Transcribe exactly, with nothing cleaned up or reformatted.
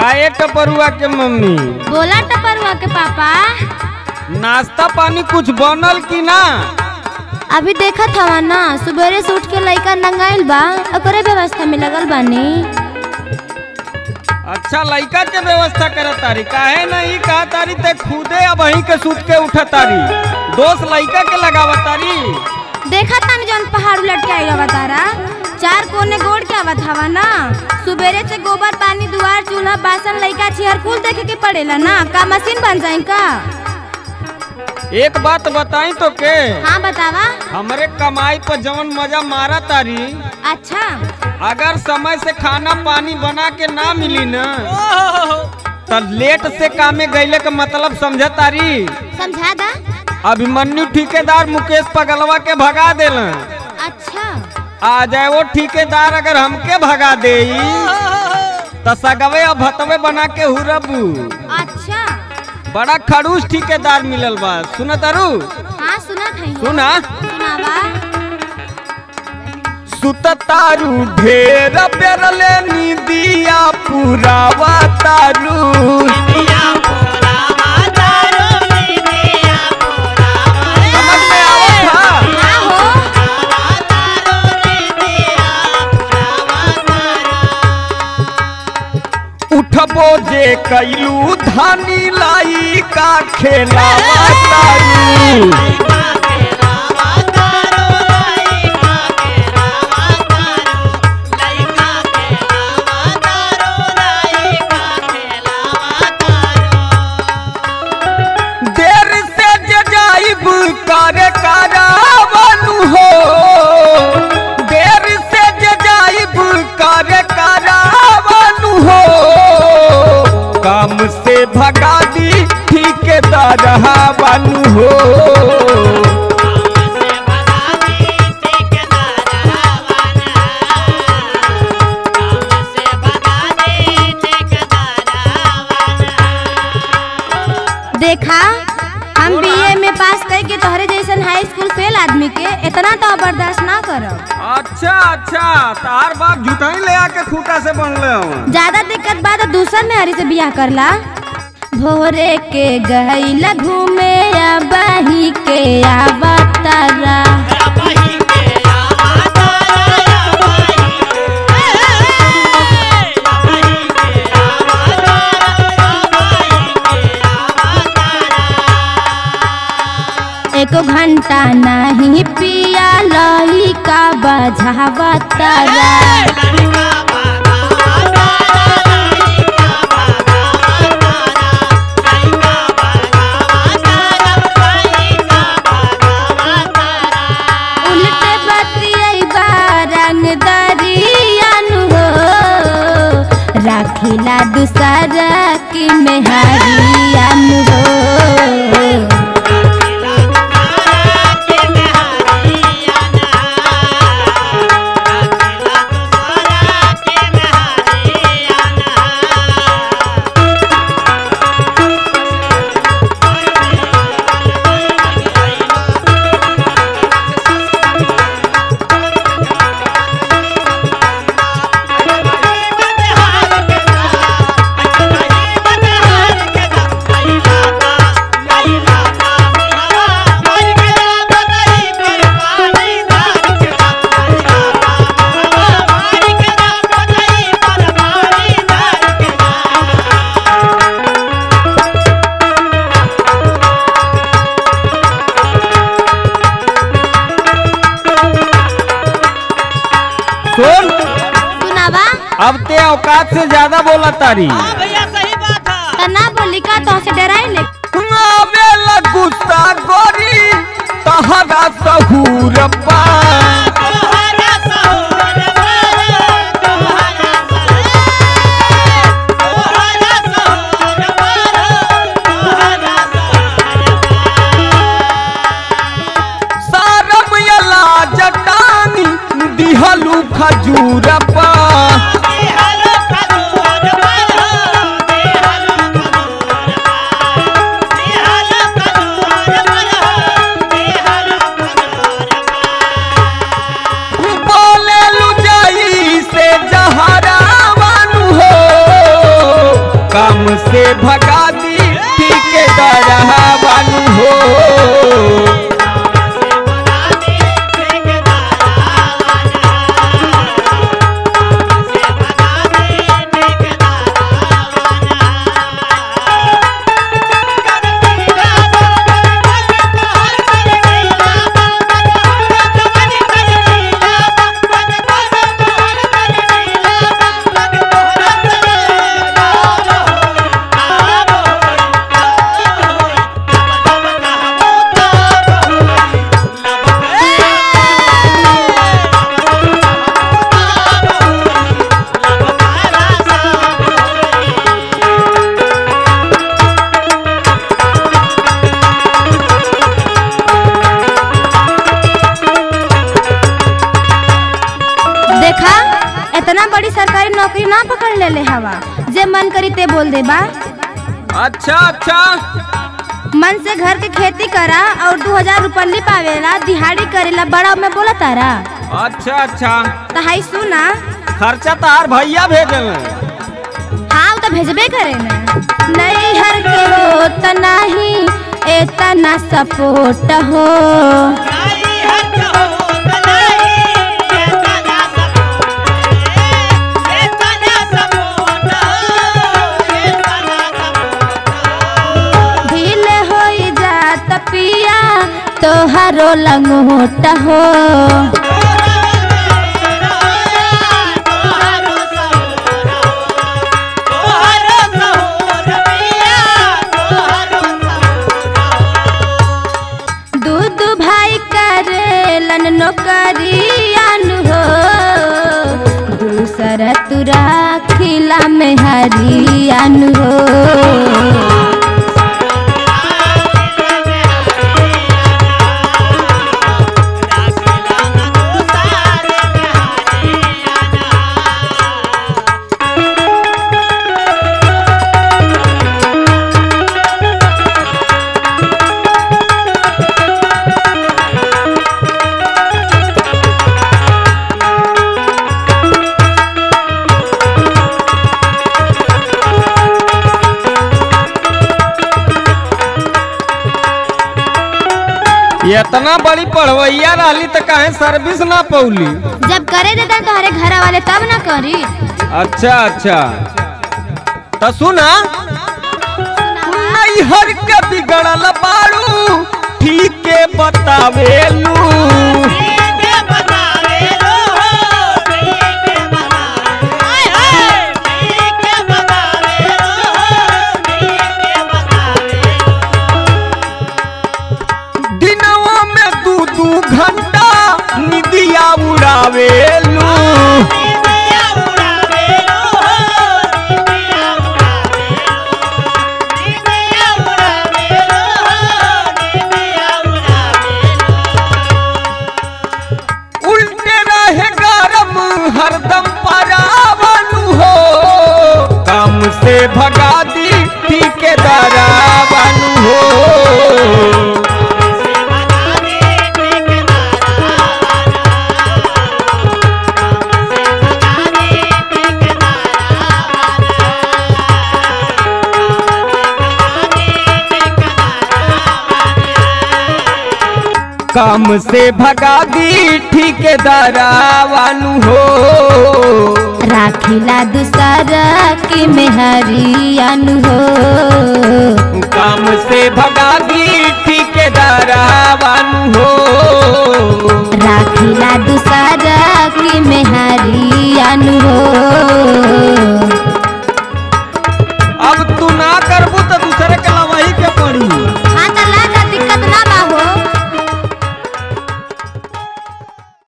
काहे टपरुआ के मम्मी? बोला टपरुआ के पापा, नाश्ता पानी कुछ बनल की ना? अभी देखा था ना, सुबह से उठ के लइका नंगाइल बा, ओकरे व्यवस्था में लगल बानी। अच्छा लइका के व्यवस्था करत तारी, काहे नहीं कहा तारी ते खुदे अब वहीं के सूत के उठा तारी, दोस्त लइका के लगावत तारी। देखा था जौन पहाड़ उलट के आइल तारा, चार कोने गोड़ के आवत हवा ना। सुबेरे से गोबर पानी दुआर चूल्हा बासन लइका छिहर कुल देखे के पड़ेला ना, का मशीन बन जाए का? एक बात बताई तो के? हाँ बतावा। हमरे कमाई पर जवन मजा मारा तारी, अच्छा अगर समय से खाना पानी बना के ना मिली ना तो लेट से कामे गईले का मतलब समझ तारी? समझा दा। अभिमन्यु ठेकेदार मुकेश पगलवा के भगा देला। अच्छा आ जाए वो ठेकेदार अगर हमके भगा दे तो सगवे और भतवे बना के हुरबू। अच्छा बड़ा खड़ूस ठेकेदार मिलल बा, सुना तारू? हाँ सुना था। सुना सुनावा। सुततारू ढेर बेरले नीदिया पुरावा तारू, समझ में आवत था? हाँ हो। उठबो जे कैलू धानी लाई का खेलावा तारू, देर से जजाइब करे करावनु हो, देर से जजाइब करे करावनु हो, काम से भगा दी ठेकेदार बनू हो। देखा हम बीए में पास करके तोहरे जैसन हाई स्कूल फेल आदमी के इतना तो बर्दाश्त ना करब। अच्छा अच्छा तार बाप झूठाई ले आके खूटा से बनले हो। ज्यादा दिक्कत बाद दूसर में हरी से बियाह करला। भोरे के गईला घूमे या बही के आवतारा, एको घंटा नहीं पिया लही का बजावा तारा। उल्टे बतिया रंगदारियानु हो, राखिला दूसरा की मेहरियानु हो। सुन सुनावा। अब ते औकात से ज्यादा बोला तारी। हाँ भैया सही बात है। तना बोली का तो से डराई ले। आवेला गुस्सा गोरी तहरा सहूर पा, तोहरा सहूर पर, तोहरा तोहरा सहूर पर, तोहरा सारम यला जटानी दिहलू खजूर पा, से भगा दी ठेकेदारा बानू हो। इतना बड़ी सरकारी नौकरी ना पकड़ ले ले हवा, जे मन करी ते बोल दे बा। अच्छा अच्छा, मन से घर के खेती करा और दो हजार रुपये पावेला, दिहाड़ी करेला, बड़ा में बोला तारा। अच्छा अच्छा, तो हाई सुना, खर्चा तार भैया भेजे। हाँ तो भेजबे करे ना, नहीं हर के हो तो नहीं इतना सपोर्ट हो। तोहरो लंगोट हो, दूध भाई करेलन नौकरियान हो, दूसरा तुरा खिला में हरियान हो। इतना बड़ी पढ़वैया रही तो कहे सर्विस ना पौली। जब करे देता तुम्हारे घर वाले तब ना करी। अच्छा अच्छा, तो सुना, हर के बिगड़ल बारू ठीक के बतावेलू। घंटा निदिया उड़ावेलू, उल्टे रहे गरम हरदम परावलू हो। काम से भगा दी ठेकेदारा बानू हो। काम से भगा दी ठेकेदारा वानू हो। राखिला दूसरा की मेहरियानु हो। काम से भगा दी ठेकेदारा वानू हो। राखिला दूसरा